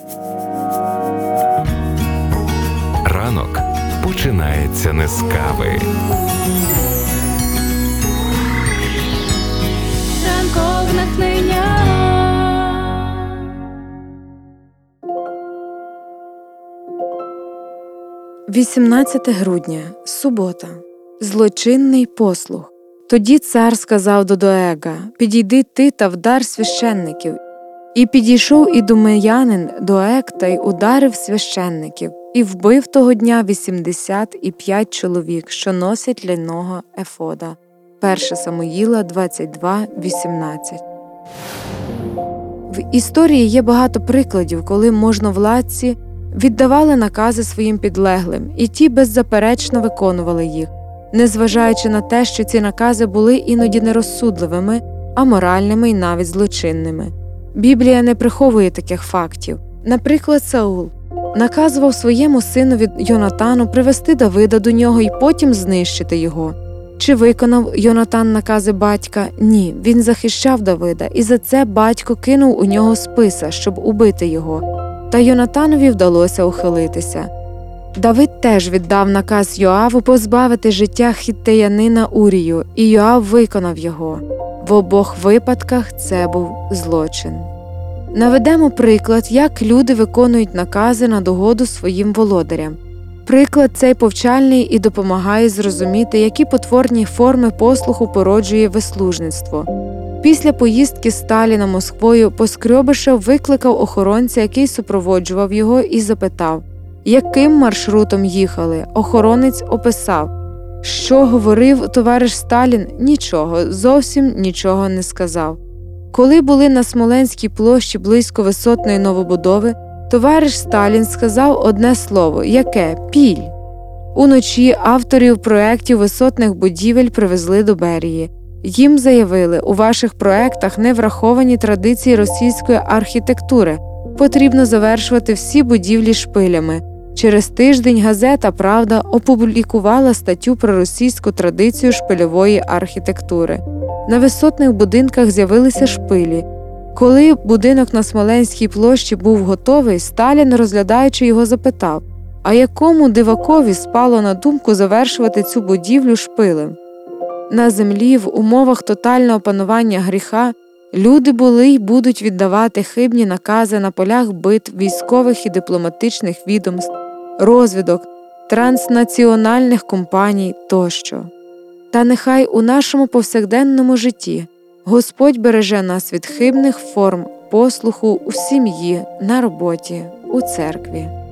Ранок починається не з кави. Ранкове натхнення. 18 грудня. Субота. Злочинний послух. Тоді цар сказав до Доега: «Підійди ти та вдар священників». І підійшов ідумеянин Доег та й ударив священників, і вбив того дня 85 чоловік, що носять ляного ефода. 1 Самуїла 22:18. В історії є багато прикладів, коли можновладці віддавали накази своїм підлеглим, і ті беззаперечно виконували їх, незважаючи на те, що ці накази були іноді нерозсудливими, аморальними і навіть злочинними. Біблія не приховує таких фактів. Наприклад, Саул наказував своєму синові Йонатану привести Давида до нього і потім знищити його. Чи виконав Йонатан накази батька? Ні, він захищав Давида, і за це батько кинув у нього списа, щоб убити його. Та Йонатанові вдалося ухилитися. Давид теж віддав наказ Йоаву позбавити життя хіттеянина Урію, і Йоав виконав його. В обох випадках це був злочин. Наведемо приклад, як люди виконують накази на догоду своїм володарям. Приклад цей повчальний і допомагає зрозуміти, які потворні форми послуху породжує вислужництво. Після поїздки Сталіна Москвою Поскрьобишев викликав охоронця, який супроводжував його, і запитав, яким маршрутом їхали. Охоронець описав. Що говорив товариш Сталін? Нічого, зовсім нічого не сказав. Коли були на Смоленській площі близько висотної новобудови, товариш Сталін сказав одне слово. Яке? Піль. Уночі авторів проєктів висотних будівель привезли до Берії. Їм заявили, у ваших проєктах не враховані традиції російської архітектури, потрібно завершувати всі будівлі шпилями. Через тиждень газета «Правда» опублікувала статтю про російську традицію шпильової архітектури. На висотних будинках з'явилися шпилі. Коли будинок на Смоленській площі був готовий, Сталін, розглядаючи його, запитав, а якому дивакові спало на думку завершувати цю будівлю шпилем? На землі, в умовах тотального панування гріха, люди були й будуть віддавати хибні накази на полях битв, військових і дипломатичних відомств, розвідок, транснаціональних компаній тощо. Та нехай у нашому повсякденному житті Господь береже нас від хибних форм послуху у сім'ї, на роботі, у церкві.